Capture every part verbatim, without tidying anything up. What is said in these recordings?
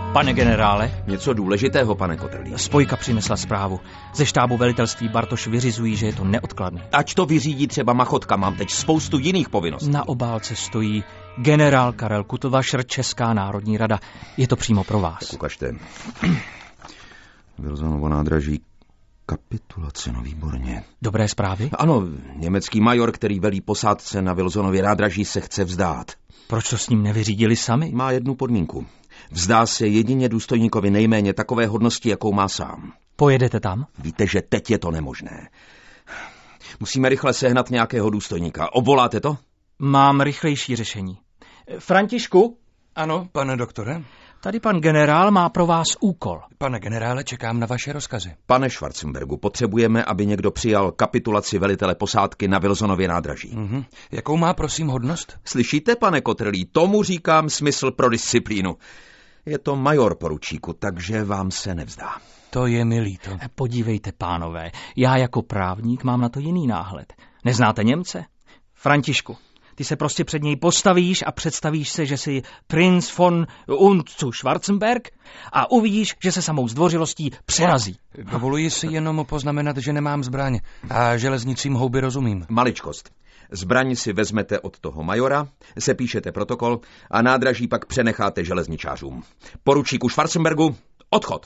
Pane generále. Něco důležitého, pane Kotrlí. Spojka přinesla zprávu. Ze štábu velitelství Bartoš vyřizují, že je to neodkladné. Ať to vyřídí třeba Machotka, mám teď spoustu jiných povinností. Na obálce stojí generál Karel Kutlvašr, Česká národní rada. Je to přímo pro vás. Tak ukažte. Wilsonovo nádraží, kapitulace, no výborně. Dobré zprávy? Ano, německý major, který velí posádce na Wilsonově nádraží, se chce vzdát. Proč to s ním nevyřídili sami? Má jednu podmínku. Vzdá se jedině důstojníkovi nejméně takové hodnosti, jakou má sám. Pojedete tam? Víte, že teď je to nemožné. Musíme rychle sehnat nějakého důstojníka. Obvoláte to? Mám rychlejší řešení. Františku? Ano, pane doktore? Tady pan generál má pro vás úkol. Pane generále, čekám na vaše rozkazy. Pane Schwarzenbergu, potřebujeme, aby někdo přijal kapitulaci velitele posádky na Wilsonově nádraží. Mm-hmm. Jakou má, prosím, hodnost? Slyšíte, pane Kotrlí, tomu říkám smysl pro disciplínu. Je to major poručíku, takže vám se nevzdá. To je mi líto. Podívejte, pánové, já jako právník mám na to jiný náhled. Neznáte Němce? Františku, ty se prostě před něj postavíš a představíš se, že jsi princ von und zu Schwarzenberg a uvidíš, že se samou zdvořilostí přerazí. Dovoluji si jenom poznamenat, že nemám zbraň a železnicím houby rozumím. Maličkost. Zbraň si vezmete od toho majora, sepíšete protokol a nádraží pak přenecháte železničářům. Poručíku Schwarzenbergu, odchod!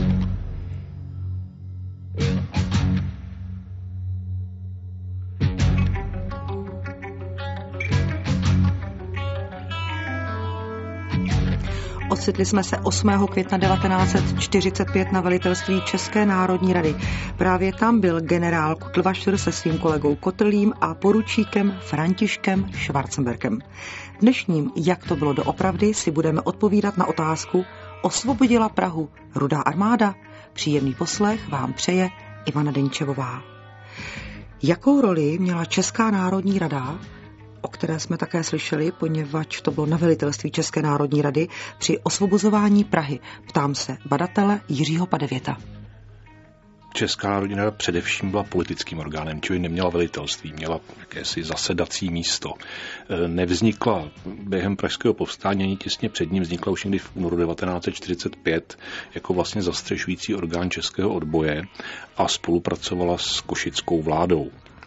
Ocitli jsme se osmého května devatenáct set čtyřicet pět na velitelství České národní rady. Právě tam byl generál Kutlvašr se svým kolegou Kotrlím a poručíkem Františkem Schwarzenbergem. Dnešním Jak to bylo doopravdy si budeme odpovídat na otázku: osvobodila Prahu Rudá armáda? Příjemný poslech vám přeje Ivana Denčevová. Jakou roli měla Česká národní rada, o které jsme také slyšeli, poněvadž to bylo na velitelství České národní rady, při osvobozování Prahy? Ptám se badatele Jiřího Padevěta. Česká národní rada především byla politickým orgánem, čili neměla velitelství, měla jakési zasedací místo. Nevznikla během pražského povstání, ani těsně před ním, vznikla už někdy v únoru devatenáct set čtyřicet pět jako vlastně zastřešující orgán českého odboje a spolupracovala s košickou vládou.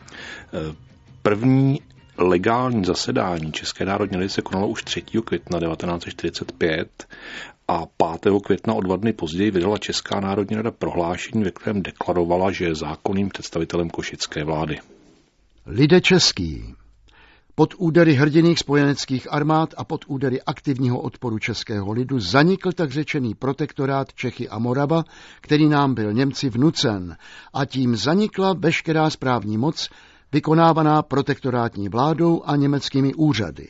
První legální zasedání České národní rady se konalo už třetího května devatenáct set čtyřicet pět a pátého května o dva dny později vydala Česká národní rada prohlášení, ve kterém deklarovala, že je zákonným představitelem košické vlády. Lidé český. Pod údery hrdinných spojeneckých armád a pod údery aktivního odporu českého lidu zanikl tak řečený protektorát Čechy a Morava, který nám byl Němci vnucen, a tím zanikla veškerá správní moc vykonávaná protektorátní vládou a německými úřady.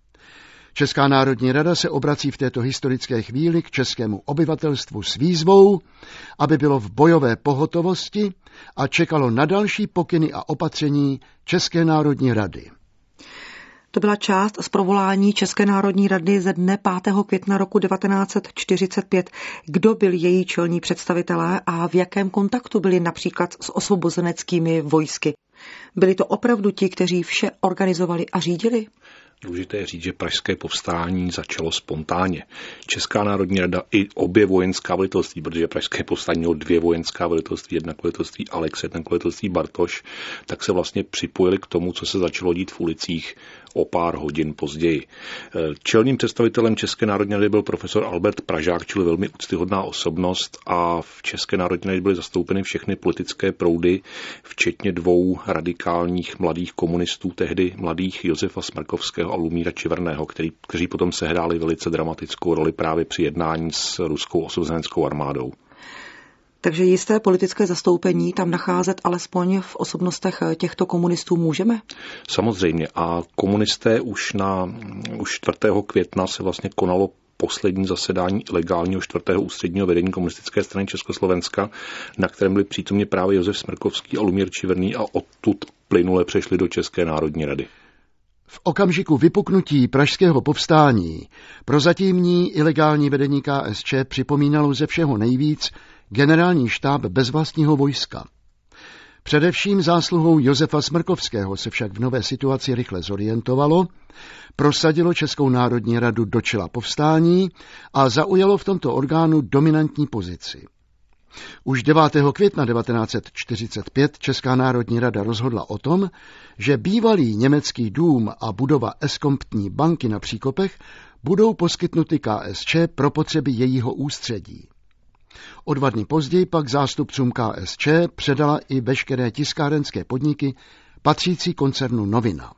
Česká národní rada se obrací v této historické chvíli k českému obyvatelstvu s výzvou, aby bylo v bojové pohotovosti a čekalo na další pokyny a opatření České národní rady. To byla část z provolání České národní rady ze dne pátého května roku devatenáct set čtyřicet pět. Kdo byl její čelní představitelé a v jakém kontaktu byli například s osvobozeneckými vojsky? Byli to opravdu ti, kteří vše organizovali a řídili? Důležité je říct, že pražské povstání začalo spontánně. Česká národní rada i obě vojenská velitelství, protože pražské povstání mělo dvě vojenská velitelství, jedna velitelství Alex, jedna velitelství Bartoš, tak se vlastně připojili k tomu, co se začalo dít v ulicích o pár hodin později. Čelným představitelem České národní rady byl profesor Albert Pražák, čili velmi úctyhodná osobnost, a v České národní radě byly zastoupeny všechny politické proudy, včetně dvou radikálních mladých komunistů, tehdy mladých Josefa Smrkovského a Lumíra Čiverného, který, kteří potom sehráli velice dramatickou roli právě při jednání s ruskou osvobozeneckou armádou. Takže jisté politické zastoupení tam nacházet alespoň v osobnostech těchto komunistů můžeme? Samozřejmě, a komunisté už na už čtvrtého května se vlastně konalo poslední zasedání legálního čtvrtého ústředního vedení komunistické strany Československa, na kterém byli přítomni právě Josef Smrkovský a Lumír Čiverný a odtud plynule přešli do České národní rady. V okamžiku vypuknutí pražského povstání prozatímní ilegální vedení K S Č připomínalo ze všeho nejvíc generální štáb bez vlastního vojska. Především zásluhou Josefa Smrkovského se však v nové situaci rychle zorientovalo, prosadilo Českou národní radu do čela povstání a zaujalo v tomto orgánu dominantní pozici. Už devátého května devatenáct set čtyřicet pět Česká národní rada rozhodla o tom, že bývalý německý dům a budova Eskomptní banky na Příkopech budou poskytnuty K S Č pro potřeby jejího ústředí. O dva dny později pak zástupcům K S Č předala i veškeré tiskárenské podniky patřící koncernu Novina.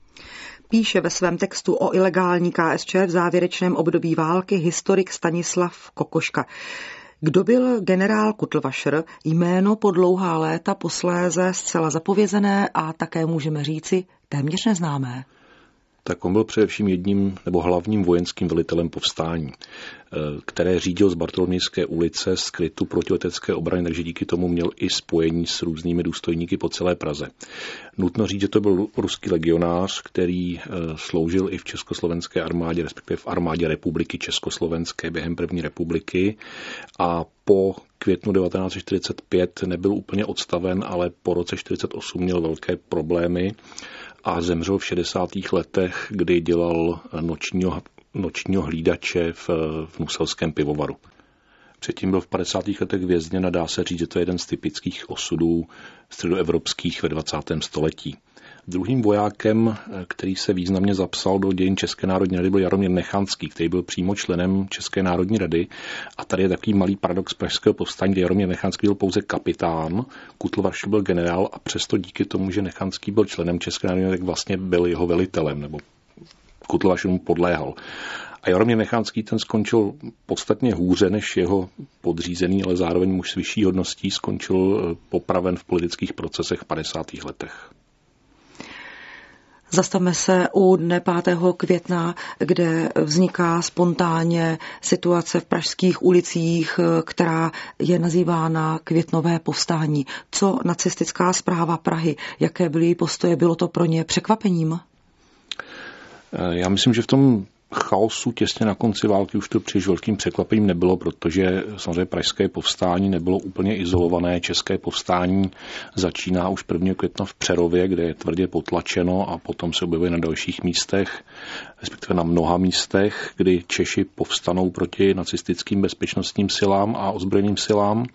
Píše ve svém textu o ilegální K S Č v závěrečném období války historik Stanislav Kokoška. Kdo byl generál Kutlvašr, jméno po dlouhá léta posléze zcela zapovězené a také můžeme říci téměř neznámé? Tak on byl především jedním nebo hlavním vojenským velitelem povstání, které řídil z Bartolomějské ulice z krytu protiletecké obrany, takže díky tomu měl i spojení s různými důstojníky po celé Praze. Nutno říct, že to byl ruský legionář, který sloužil i v československé armádě, respektive v armádě republiky československé během první republiky a po květnu devatenáct set čtyřicet pět nebyl úplně odstaven, ale po roce čtyřicet osm měl velké problémy a zemřel v šedesátých letech, kdy dělal nočního, nočního hlídače v, v Nuselském pivovaru. Předtím byl v padesátých letech vězněn a dá se říct, že to je jeden z typických osudů středoevropských ve dvacátém století. Druhým vojákem, který se významně zapsal do dějin České národní rady, byl Jaromír Nechanský, který byl přímo členem České národní rady. A tady je takový malý paradox pražského povstání, kde Jaromír Nechanský byl pouze kapitán, Kutlvašr byl generál a přesto díky tomu, že Nechanský byl členem České národní rady, tak vlastně byl jeho velitelem, nebo Kutlvašr mu podléhal. A Jaromír Nechanský ten skončil podstatně hůře než jeho podřízený, ale zároveň muž s vyšší hodností, skončil popraven v politických procesech v padesátých letech. Zastavme se u dne pátého května, kde vzniká spontánně situace v pražských ulicích, která je nazývána květnové povstání. Co nacistická správa Prahy? Jaké byly její postoje? Bylo to pro ně překvapením? Já myslím, že v tom chaosu těsně na konci války už to příliš velkým překvapením nebylo, protože samozřejmě pražské povstání nebylo úplně izolované. České povstání začíná už prvního května v Přerově, kde je tvrdě potlačeno a potom se objevuje na dalších místech, respektive na mnoha místech, kdy Češi povstanou proti nacistickým bezpečnostním silám a ozbrojeným silám.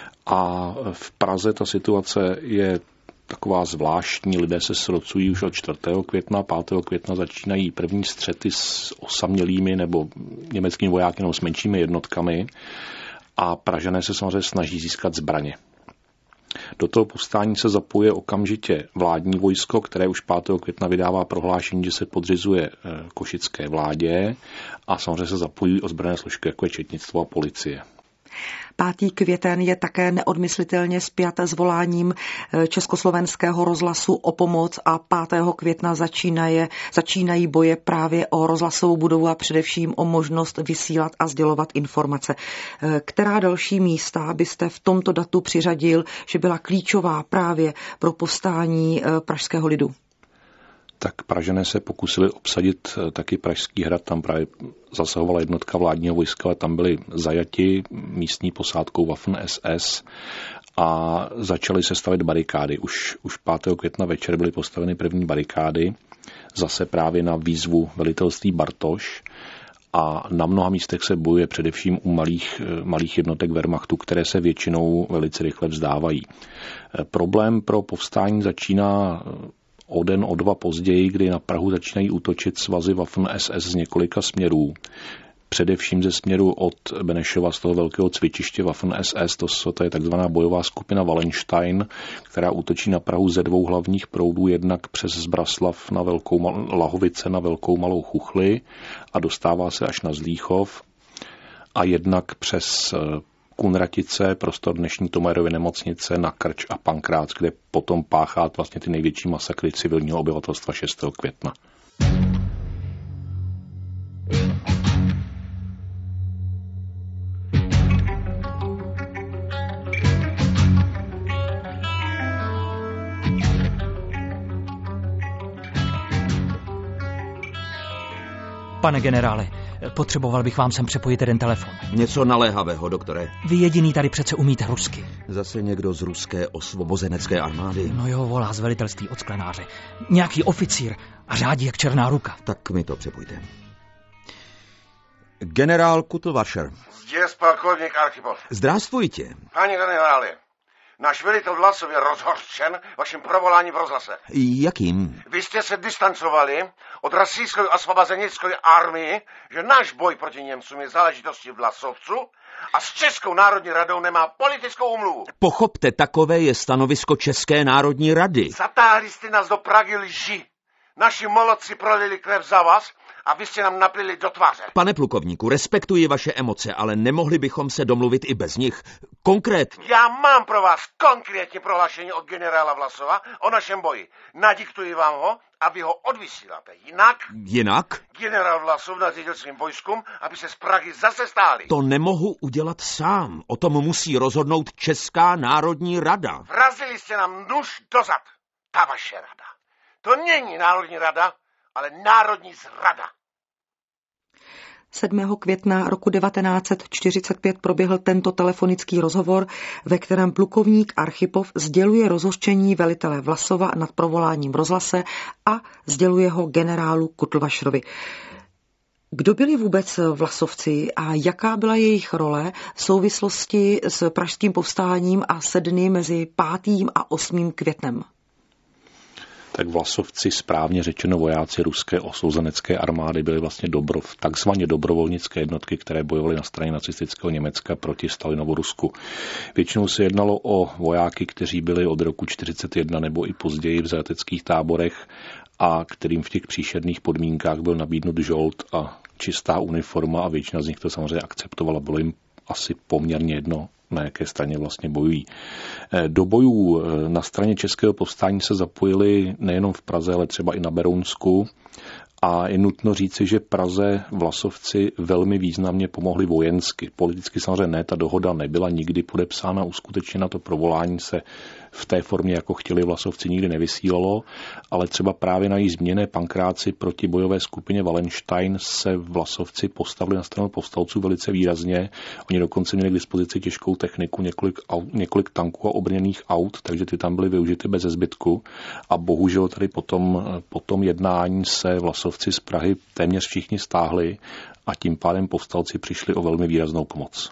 A v Praze ta situace je taková zvláštní, lidé se srocují už od čtvrtého května, pátého května začínají první střety s osamělými nebo německými vojáky nebo s menšími jednotkami a Pražané se samozřejmě snaží získat zbraně. Do toho povstání se zapojuje okamžitě vládní vojsko, které už pátého května vydává prohlášení, že se podřizuje košické vládě a samozřejmě se zapojují ozbrojené složky, jako je četnictvo a policie. Pátý květen je také neodmyslitelně spjat s voláním Československého rozhlasu o pomoc a pátého května začínají, začínají boje právě o rozhlasovou budovu a především o možnost vysílat a sdělovat informace. Která další místa byste v tomto datu přiřadil, že byla klíčová právě pro povstání pražského lidu? Tak Pražané se pokusili obsadit taky Pražský hrad, tam právě zasahovala jednotka vládního vojska, ale tam byli zajati místní posádkou Waffen S S a začaly se stavit barikády. Už, už pátého května večer byly postaveny první barikády, zase právě na výzvu velitelství Bartoš. A na mnoha místech se bojuje především u malých, malých jednotek Wehrmachtu, které se většinou velice rychle vzdávají. Problém pro povstání začíná o den, o dva později, kdy na Prahu začínají útočit svazy Waffen S S z několika směrů. Především ze směru od Benešova, z toho velkého cvičiště Waffen S S, to, to je takzvaná bojová skupina Wallenstein, která útočí na Prahu ze dvou hlavních proudů, jednak přes Zbraslav na Velkou Lahovice na Velkou Malou Chuchli a dostává se až na Zlíchov, a jednak přes Kunratice, prostor dnešní Tomajerovy nemocnice, na Krč a Pankrác, kde potom páchá vlastně ty největší masakry civilního obyvatelstva šestého května. Pane generále, Potřeboval bych vám sem přepojit jeden telefon. Něco naléhavého, doktore. Vy jediný tady přece umíte rusky. Zase někdo z ruské osvobozenecké armády. No jo, volá z velitelství od Sklenáře. Nějaký oficír a řádí jak černá ruka. Tak mi to přepojte. Generál Kutlvašer. Здесь полковник Archipov. Здравствуйте. Pani generále, náš velitel Vlasov je rozhořčen vaším provoláním v rozhlase. Jakým? Vy jste se distancovali od Российской освободительной armii, že náš boj proti Němcům je záležitostí Vlasovců a s Českou národní radou nemá politickou umluvu. Pochopte, takové je stanovisko České národní rady. Zatáhli jste nás do Prahy lži. Naši molodci prolili krev za vás a vy jste nám naplili do tváře. Pane plukovníku, respektuji vaše emoce, ale nemohli bychom se domluvit i bez nich. Konkrétně. Já mám pro vás konkrétní prohlášení od generála Vlasova o našem boji. Nadiktuji vám ho a vy ho odvysíláte. Jinak... Jinak? Generál Vlasov nařídil svým vojskům, aby se z Prahy zase stáli. To nemohu udělat sám. O tom musí rozhodnout Česká národní rada. Vrazili jste nám nůž dozad. Ta vaše rada. To není Národní rada, ale Národní zrada. sedmého května roku devatenáct set čtyřicet pět proběhl tento telefonický rozhovor, ve kterém plukovník Archipov sděluje rozhořčení velitele Vlasova nad provoláním v rozhlase a sděluje ho generálu Kutlvašerovi. Kdo byli vůbec Vlasovci a jaká byla jejich role v souvislosti s pražským povstáním a se dny mezi pátým a osmým květnem? Tak Vlasovci, správně řečeno vojáci ruské osouzenecké armády, byly vlastně dobro, takzvaně dobrovolnické jednotky, které bojovaly na straně nacistického Německa proti Stalinovu Rusku. Většinou se jednalo o vojáky, kteří byli od roku čtyřicet jedna nebo i později v zajateckých táborech a kterým v těch příšerných podmínkách byl nabídnut žolt a čistá uniforma a většina z nich to samozřejmě akceptovala. Bylo jim asi poměrně jedno, na jaké straně vlastně bojují. Do bojů na straně českého povstání se zapojili nejenom v Praze, ale třeba i na Berounsku. A je nutno říci, že Praze Vlasovci velmi významně pomohli vojensky. Politicky samozřejmě ne, ta dohoda nebyla nikdy podepsána, uskutečněna, to provolání se v té formě, jako chtěli Vlasovci, nikdy nevysílalo, ale třeba právě na její změněné pankráci proti bojové skupině Wallenstein se Vlasovci postavili na stranu povstalců velice výrazně. Oni dokonce měli k dispozici těžkou techniku, několik, aut, několik tanků a obrněných aut, takže ty tam byly využity bez zbytku. A bohužel tady potom, potom jednání se Vlasovci z Prahy téměř všichni stáhli a tím pádem povstalci přišli o velmi výraznou pomoc.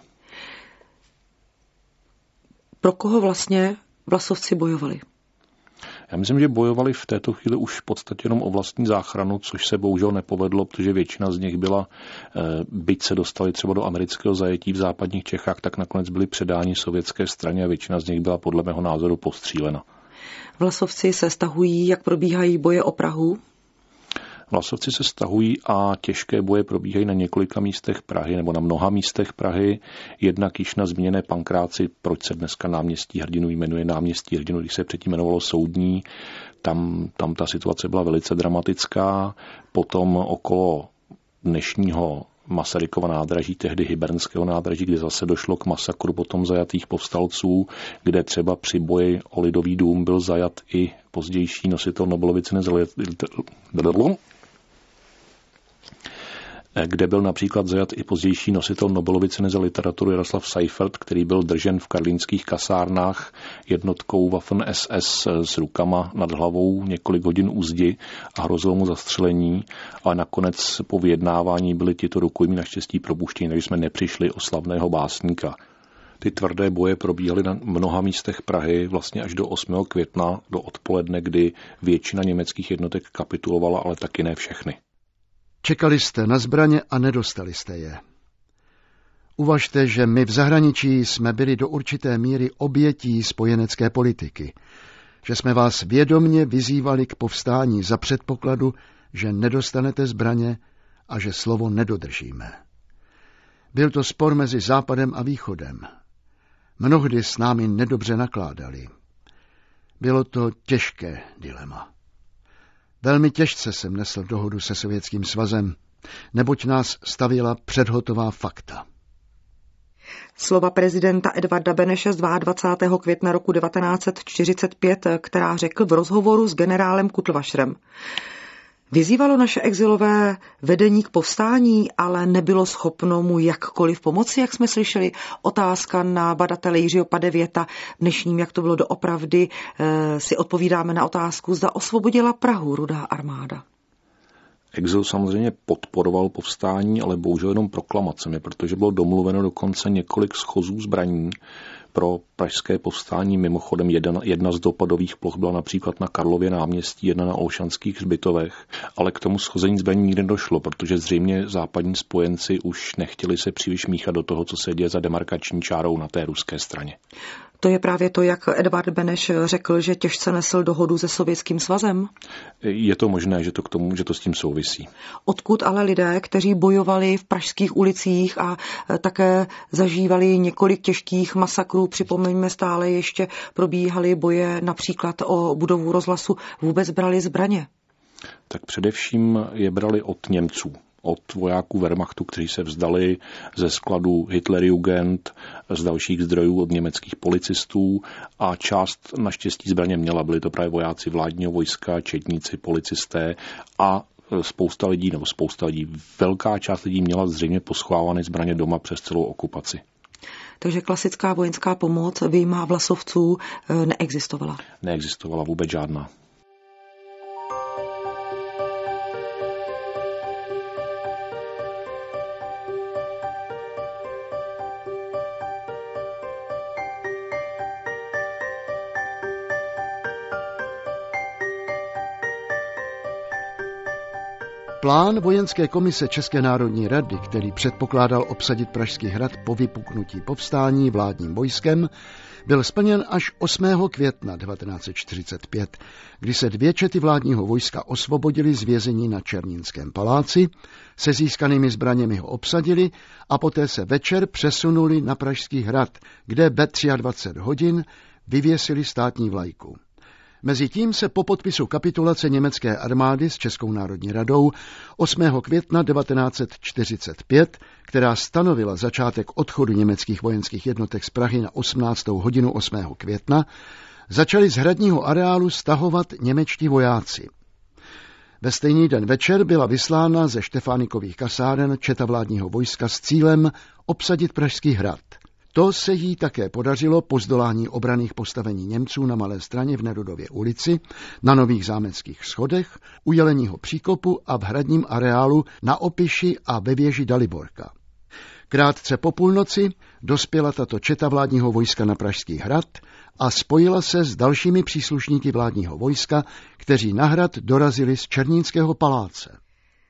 Pro koho vlastně Vlasovci bojovali? Já myslím, že bojovali v této chvíli už v podstatě jenom o vlastní záchranu, což se bohužel nepovedlo, protože většina z nich byla, byť se dostali třeba do amerického zajetí v západních Čechách, tak nakonec byli předáni sovětské straně a většina z nich byla podle mého názoru postřílena. Vlasovci se stahují, jak probíhají boje o Prahu? Vlasovci se stahují a těžké boje probíhají na několika místech Prahy nebo na mnoha místech Prahy. Jednak již na zmíněné Pankráci, proč se dneska náměstí Hrdinů jmenuje náměstí Hrdinů, když se předtím jmenovalo Soudní. Tam, tam ta situace byla velice dramatická. Potom okolo dnešního Masarykova nádraží, tehdy Hybernského nádraží, kde zase došlo k masakru potom zajatých povstalců, kde třeba při boji o Lidový dům byl zajat i pozdější nositel Nobelovy ceny za kde byl například zajat i pozdější nositel Nobelovy ceny za literaturu Jaroslav Seifert, který byl držen v karlínských kasárnách jednotkou Waffen S S s rukama nad hlavou několik hodin u zdi a hrozilo mu zastřelení, ale nakonec po vyjednávání byli tito rukojmí naštěstí propuštěni, takže jsme nepřišli o slavného básníka. Ty tvrdé boje probíhaly na mnoha místech Prahy vlastně až do osmého května, do odpoledne, kdy většina německých jednotek kapitulovala, ale taky ne všechny. Čekali jste na zbraně a nedostali jste je. Uvažte, že my v zahraničí jsme byli do určité míry obětí spojenecké politiky, že jsme vás vědomně vyzývali k povstání za předpokladu, že nedostanete zbraně a že slovo nedodržíme. Byl to spor mezi Západem a Východem. Mnohdy s námi nedobře nakládali. Bylo to těžké dilema. Velmi těžce jsem nesl dohodu se Sovětským svazem, neboť nás stavila předhotová fakta. Slova prezidenta Edvarda Beneše z dvacátého druhého května roku devatenáct set čtyřicet pět, která řekl v rozhovoru s generálem Kutlvašerem. Vyzývalo naše exilové vedení k povstání, ale nebylo schopno mu jakkoliv pomoci, jak jsme slyšeli. Otázka na badatele Jiřího Padevěta dnešním, jak to bylo doopravdy, si odpovídáme na otázku, zda osvobodila Prahu Rudá armáda. Exil samozřejmě podporoval povstání, ale bohužel jenom proklamacemi, protože bylo domluveno dokonce několik schozů zbraní pro pražské povstání. Mimochodem jedna, jedna z dopadových ploch byla například na Karlově náměstí, jedna na Olšanských hřbitovech, ale k tomu schození zbraní nikdy nedošlo, protože zřejmě západní spojenci už nechtěli se příliš míchat do toho, co se děje za demarkační čárou na té ruské straně. To je právě to, jak Edvard Beneš řekl, že těžce nesl dohodu se Sovětským svazem? Je to možné, že to, k tomu, že to s tím souvisí. Odkud ale lidé, kteří bojovali v pražských ulicích a také zažívali několik těžkých masakrů, připomeňme stále ještě probíhaly boje například o budovu rozhlasu, vůbec brali zbraně? Tak především je brali od Němců. Od vojáků Wehrmachtu, kteří se vzdali ze skladu Hitlerjugend, z dalších zdrojů od německých policistů a část naštěstí zbraně měla. Byli to právě vojáci vládního vojska, četníci, policisté a spousta lidí, nebo spousta lidí, velká část lidí měla zřejmě poschovávané zbraně doma přes celou okupaci. Takže klasická vojenská pomoc vyjma vlasovců neexistovala? Neexistovala vůbec žádná. Plán vojenské komise České národní rady, který předpokládal obsadit Pražský hrad po vypuknutí povstání vládním vojskem, byl splněn až osmého května devatenáct set čtyřicet pět, kdy se dvě čety vládního vojska osvobodili z vězení na Černínském paláci, se získanými zbraněmi ho obsadili a poté se večer přesunuli na Pražský hrad, kde ve dvacet tři hodin vyvěsili státní vlajku. Mezitím se po podpisu kapitulace německé armády s Českou národní radou osmého května devatenáct set čtyřicet pět, která stanovila začátek odchodu německých vojenských jednotek z Prahy na osmnáctou hodinu osmého května, začali z hradního areálu stahovat němečtí vojáci. Ve stejný den večer byla vyslána ze Štefánikových kasáren četa vládního vojska s cílem obsadit Pražský hrad. To se jí také podařilo po zdolání obranných postavení Němců na Malé Straně v Nerudově ulici, na Nových zámeckých schodech, u Jeleního příkopu a v hradním areálu na Opiši a ve věži Daliborka. Krátce po půlnoci dospěla tato četa vládního vojska na Pražský hrad a spojila se s dalšími příslušníky vládního vojska, kteří na hrad dorazili z Černínského paláce.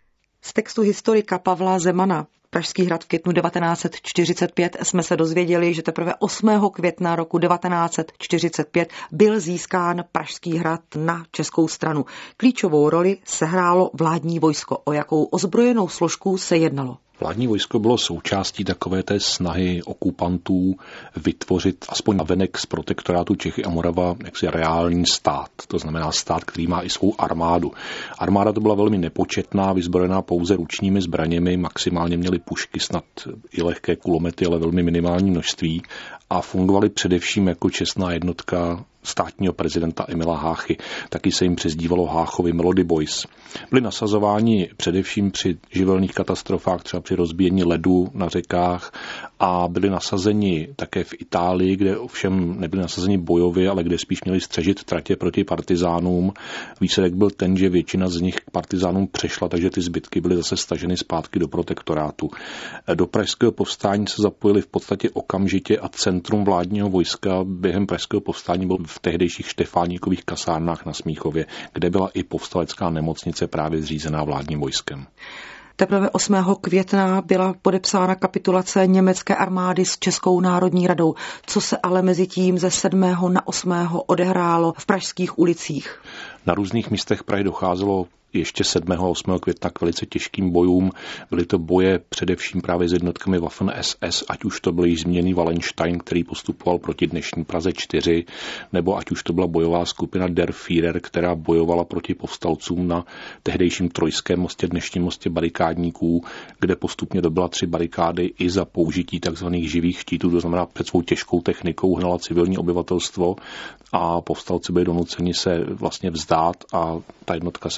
Z textu historika Pavla Zemana Pražský hrad v květnu devatenáct set čtyřicet pět jsme se dozvěděli, že teprve osmého května roku devatenáct set čtyřicet pět byl získán Pražský hrad na českou stranu. Klíčovou roli sehrálo vládní vojsko. O jakou ozbrojenou složku se jednalo? Vládní vojsko bylo součástí takové té snahy okupantů vytvořit aspoň navenek z protektorátu Čechy a Morava jaksi reální stát. To znamená stát, který má i svou armádu. Armáda to byla velmi nepočetná, vyzbrojená pouze ručními zbraněmi, maximálně měly pušky, snad i lehké kulomety, ale velmi minimální množství a fungovaly především jako čestná jednotka státního prezidenta Emila Háchy. Taky se jim přezdívalo Háchovi Melody Boys. Byli nasazováni především při živelných katastrofách, třeba při rozbíjení ledu na řekách a byli nasazeni také v Itálii, kde ovšem nebyli nasazeni bojově, ale kde spíš měli střežit tratě proti partizánům. Výsledek byl ten, že většina z nich k partizánům přešla, takže ty zbytky byly zase staženy zpátky do protektorátu. Do pražského povstání se zapojili v podstatě okamžitě a centrum vládního vojska během pražského povstání byl v tehdejších Štefánikových kasárnách na Smíchově, kde byla i povstalecká nemocnice právě zřízená vládním vojskem. Teprve osmého května byla podepsána kapitulace německé armády s Českou národní radou. Co se ale mezi tím ze sedmého na osmého odehrálo v pražských ulicích? Na různých místech Prahy docházelo ještě sedmého a osmého května k velice těžkým bojům. Byly to boje především právě s jednotkami Waffen S S, ať už to byl již zmíněný Wallenstein, který postupoval proti dnešní Praze čtyři, nebo ať už to byla bojová skupina Der Führer, která bojovala proti povstalcům na tehdejším Trojském mostě, dnešním mostě barikádníků, kde postupně dobila tři barikády i za použití takzvaných živých štítů, to znamená před svou těžkou technikou hnala civilní obyvatelstvo a povstalci byli donuceni se vlastně vzdát a ta jednotka se vytvořila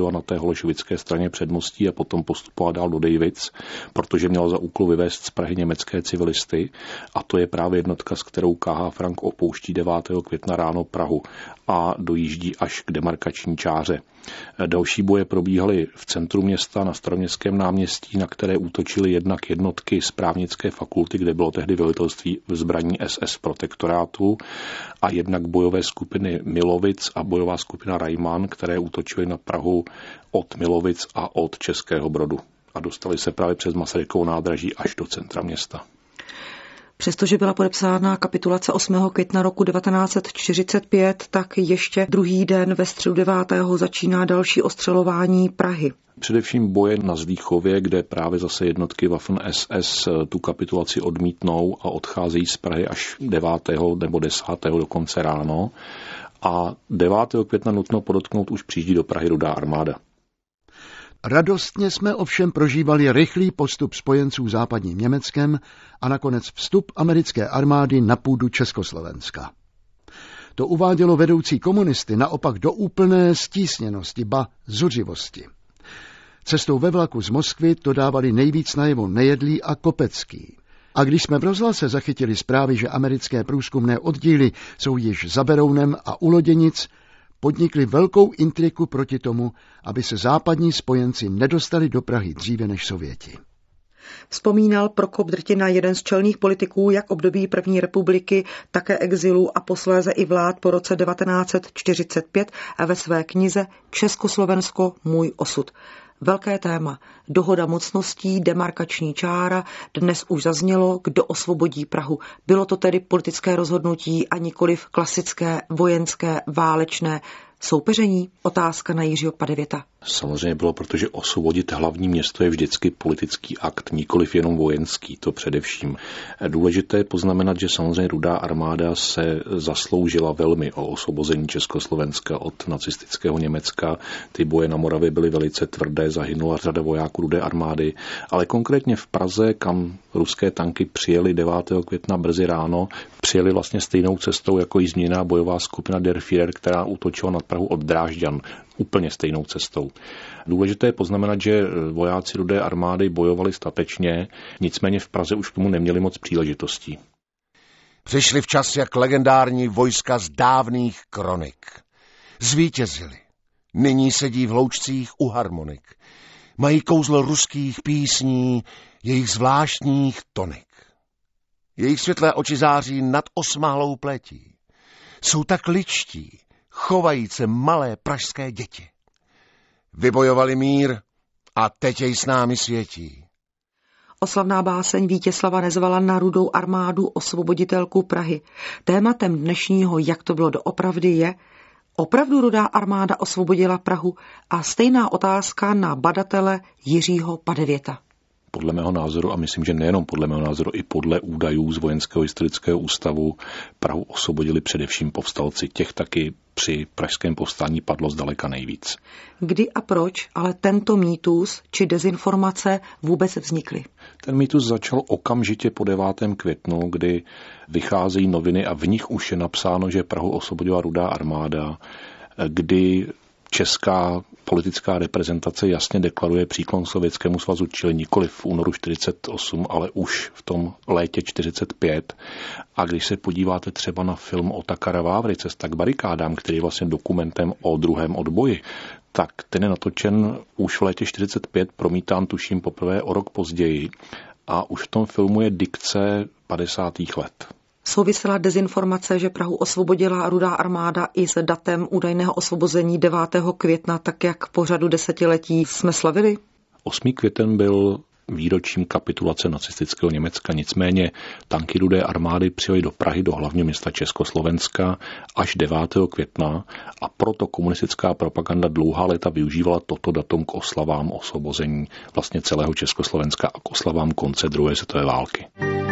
zastavila na té holešovické straně předmostí a potom postupovala dál do Dejvic, protože měla za úkol vyvést z Prahy německé civilisty, a to je právě jednotka, s kterou K H Frank opouští devátého května ráno Prahu a dojíždí až k demarkační čáře. Další boje probíhaly v centru města na Staroměstském náměstí, na které útočily jednak jednotky z právnické fakulty, kde bylo tehdy velitelství zbraní S S protektorátu, a jednak bojové skupiny Milovic a bojová skupina Rajman, které útočily na Prahu od Milovic a od Českého Brodu. A dostali se právě přes Masarykovo nádraží až do centra města. Přestože byla podepsána kapitulace osmého května roku devatenáct set čtyřicet pět, tak ještě druhý den ve středu devátého začíná další ostřelování Prahy. Především boje na Zlíchově, kde právě zase jednotky Waffen S S tu kapitulaci odmítnou a odcházejí z Prahy až devátého nebo desátého dokonce ráno. A devátého května nutno podotknout, už přijíždí do Prahy Rudá armáda. Radostně jsme ovšem prožívali rychlý postup spojenců západním Německem a nakonec vstup americké armády na půdu Československa. To uvádělo vedoucí komunisty naopak do úplné stísněnosti, ba zuřivosti. Cestou ve vlaku z Moskvy to dávali nejvíc najevo Nejedlý a Kopecký. A když jsme v rozhlase zachytili zprávy, že americké průzkumné oddíly jsou již za Berounem a u Loděnic, podnikli velkou intriku proti tomu, aby se západní spojenci nedostali do Prahy dříve než Sověti. Vzpomínal Prokop Drtina, jeden z čelných politiků jak období první republiky, také exilu a posléze i vlád po roce devatenáct set čtyřicet pět a ve své knize Československo můj osud. Velké téma, dohoda mocností, demarkační čára, dnes už zaznělo, kdo osvobodí Prahu. Bylo to tedy politické rozhodnutí a nikoliv klasické, vojenské, válečné soupeření? Otázka na Jiřího Padevěta. Samozřejmě bylo, protože osvobodit hlavní město je vždycky politický akt, nikoliv jenom vojenský, to především. Důležité je poznamenat, že samozřejmě Rudá armáda se zasloužila velmi o osvobození Československa od nacistického Německa. Ty boje na Moravě byly velice tvrdé, zahynula řada vojáků Rudé armády, ale konkrétně v Praze, kam ruské tanky přijeli devátého května brzy ráno, přijeli vlastně stejnou cestou jako i změněná bojová skupina Der Führer, která útočila na Prahu od Drážďan, úplně stejnou cestou. Důležité je poznamenat, že vojáci Rudé armády bojovali statečně, nicméně v Praze už k tomu neměli moc příležitostí. Přišli včas jak legendární vojska z dávných kronik. Zvítězili. Nyní sedí v hloučcích u harmonik. Mají kouzlo ruských písní, jejich zvláštních tonik. Jejich světlé oči září nad osmahlou pletí. Jsou tak ličtí, chovají se malé pražské děti. Vybojovali mír a teď jej s námi světí. Oslavná báseň Vítězslava Nezvala na Rudou armádu osvoboditelku Prahy. Tématem dnešního Jak to bylo doopravdy je, opravdu Rudá armáda osvobodila Prahu? A stejná otázka na badatele Jiřího Padevěta. Podle mého názoru, a myslím, že nejenom podle mého názoru, i podle údajů z Vojenského historického ústavu, Prahu osvobodili především povstalci. Těch taky při pražském povstání padlo zdaleka nejvíc. Kdy a proč ale tento mýtus či dezinformace vůbec vznikly? Ten mýtus začal okamžitě po devátém květnu, kdy vycházejí noviny a v nich už je napsáno, že Prahu osvobodila Rudá armáda, kdy česká politická reprezentace jasně deklaruje příklon Sovětskému svazu, čili nikoli v únoru čtyřicet osm, ale už v tom létě čtyřicet pět. A když se podíváte třeba na film Otakara Vávry, Cesta k barikádám, který je vlastně dokumentem o druhém odboji, tak ten je natočen už v létě čtyřicet pět, promítán tuším poprvé o rok později. A už v tom filmu je dikce padesátých let. Souvisela dezinformace, že Prahu osvobodila Rudá armáda i s datem údajného osvobození devátého května, tak jak po řadu desetiletí jsme slavili? osmý květen byl výročím kapitulace nacistického Německa, nicméně tanky Rudé armády přijeli do Prahy, do hlavního města Československa až devátého května a proto komunistická propaganda dlouhá léta využívala toto datum k oslavám osvobození vlastně celého Československa a k oslavám konce druhé světové války.